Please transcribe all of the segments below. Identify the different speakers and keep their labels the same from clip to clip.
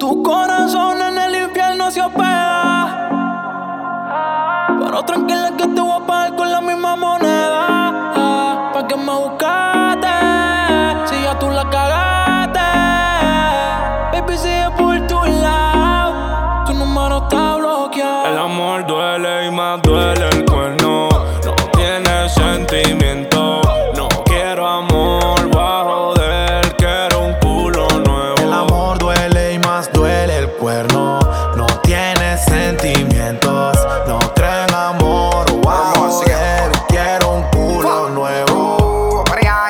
Speaker 1: Tu corazón en el infierno se hospeda, pero tranquila que te voy a pagar con la misma moneda. ¿Pa' qué me buscaste? Si ya tú la cagaste. Baby, sigue por tu lado, tu número está bloqueado.
Speaker 2: El amor duele y más duele el cuerno. No tiene sentimiento. No quiero amor, voy a joder. Quiero un culo nuevo.
Speaker 3: El amor duele y más duele el cuerno. No tiene sentimientos. No creo en amor, voy a joder. Quiero un culo nuevo.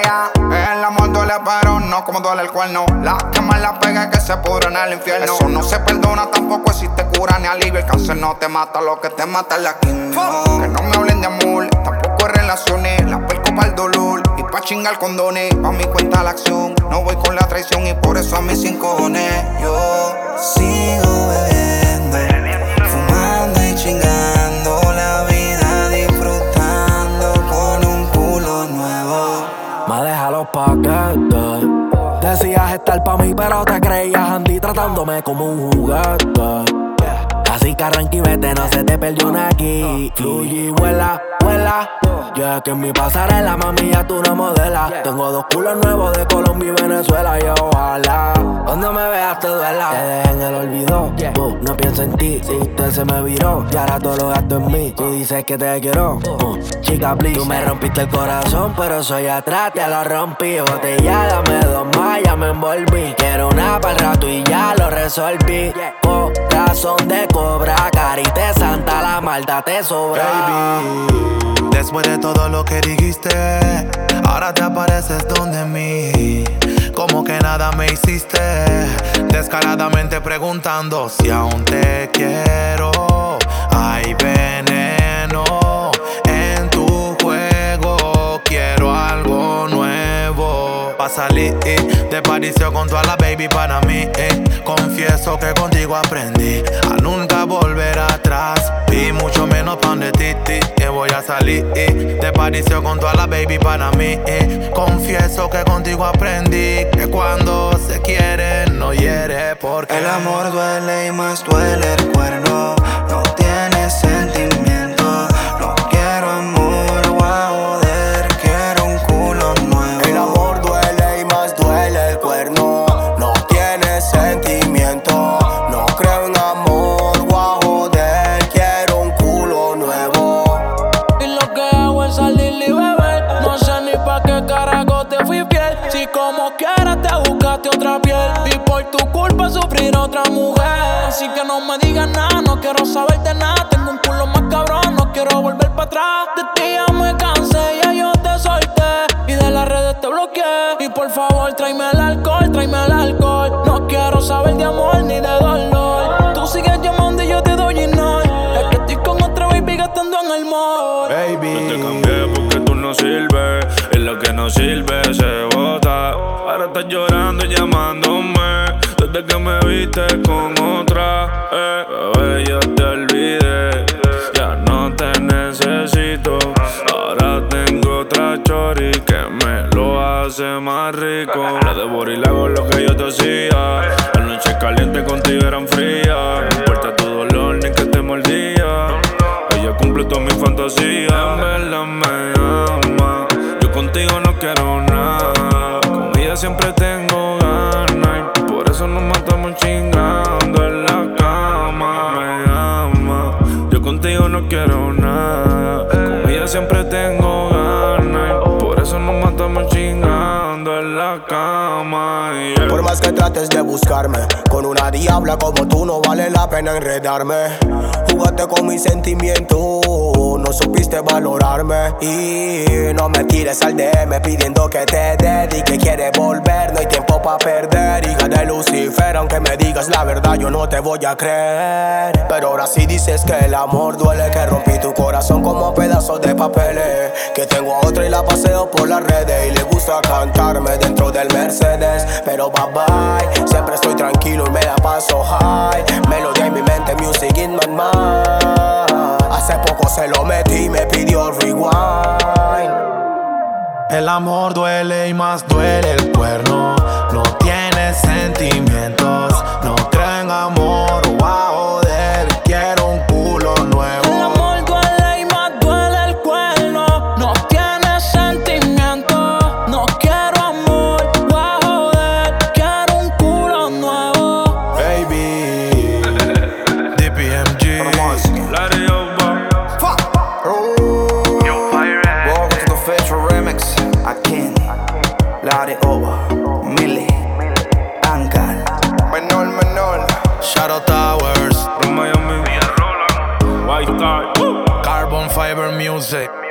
Speaker 4: El amor duele pero no como duele el cuerno. La que más la pega que se pudre en el infierno. Eso no se perdona, tampoco existe cura ni alivio. El cáncer no te mata, lo que te mata es la quimio. Que no me hablen de amor, tampoco es relaciones. La perco para el dolor y pa' chingar condones. Pa' mi cuenta la acción, no voy con la traición. Y por eso a mí sin cojones yo sigo bebiendo, fumando y chingando la vida, disfrutando con un culo nuevo.
Speaker 5: Me deja los paquetes. Decías estar pa' mí, pero te creías Andy tratándome como un juguete. Así que arranca y vete, no se te perdió una aquí. Fluye y vuela, vuela. Ya que en mi pasarela, mami, ya tú no modelas. Tengo dos culos nuevos de Colombia y Venezuela. Y ojalá cuando me veas te duela. Te dejé en el olvido, no pienso en ti. Si usted se me viró y ahora todo lo gasto en mí. Tú dices que te quiero, chica, please. Tú me rompiste el corazón, pero soy atrás, te lo rompí. Botella, dame dos más, ya me envolví. Quiero una para el rato y ya lo resolví. Corazón de cobra, carita de santa, la maldad te sobra.
Speaker 3: Baby, después de todo lo que dijiste, ahora te apareces donde mí. Como que nada me hiciste, descaradamente preguntando si aún te quiero. Hay veneno en tu juego, quiero algo nuevo. Pa' salir de paricio con toda la baby para mí. Confieso que contigo aprendí a nunca volver atrás. Y mucho menos pan de titi. Que voy a salir de paricio con toda la baby para mí. Confieso que contigo aprendí que cuando se quiere no hiere porque
Speaker 4: el amor duele y más duele el cuerno. No tiene sentimiento. No quiero amor, voy a joder. Quiero un culo nuevo.
Speaker 3: el amor duele y más duele el cuerno. No tiene sentimiento. No creo en amor, voy a joder. Quiero un culo nuevo.
Speaker 1: Y lo que hago es salir y beber. No sé ni pa' qué carajo te fui fiel. Si como quieras te buscaste otra piel. Y por tu culpa sufrir otra mujer. Así que no me digas nada, no quiero saber de nada. Tengo un culo más cabrón, no quiero volver para atrás. De ti ya me cansé, ya yo te solté. Y de las redes te bloqueé. Y por favor tráeme el alcohol, tráeme el alcohol. No quiero saber de amor ni de dolor. Tú sigues llamando y yo te doy ignore. Es que estoy con otra baby gastando en el mall.
Speaker 2: Yo te cambié porque tú no sirves. Y lo que no sirve se bota. Ahora estás llorando y llamándome. Desde que me viste con otra, bebé, yo te olvidé. Ya no te necesito. Ahora tengo otra chori que me lo hace más rico. La devoro y le hago lo que yo te hacía. Las noches calientes contigo eran frías. No importa tu dolor ni que te mordía. Ella cumple toda mi fantasía. En verdad me ama. Yo contigo no quiero nada. Con ella siempre tengo ganas. Y por eso nos matamos chingando en la cama. Me ama. Yo contigo no quiero nada. Con ella siempre tengo ganas. Y por eso nos matamos chingando en la cama. Yeah.
Speaker 3: Por más que trates de buscarme, con una diabla como tú no vale la pena enredarme. Jugaste con mis sentimientos, no supiste valorarme. Y no me tires al DM pidiendo que te dedique. Quieres volver, no hay tiempo pa' perder. Hija de Lucifer, aunque me digas la verdad yo no te voy a creer. Pero ahora sí dices que el amor duele, que rompí tu corazón como pedazos de papeles. Que tengo a otra y la paseo por las redes. Y le gusta cantarme dentro del Mercedes. Pero bye bye, siempre estoy tranquilo y me la paso high. Melodía en mi mente, music in my mind. Hace poco se lo metí y me pidió rewind. El amor duele y más duele el cuerno. No tiene sentimientos. No creo en
Speaker 1: Shadow Towers,
Speaker 2: From Miami, White Star,
Speaker 1: Carbon Fiber Music.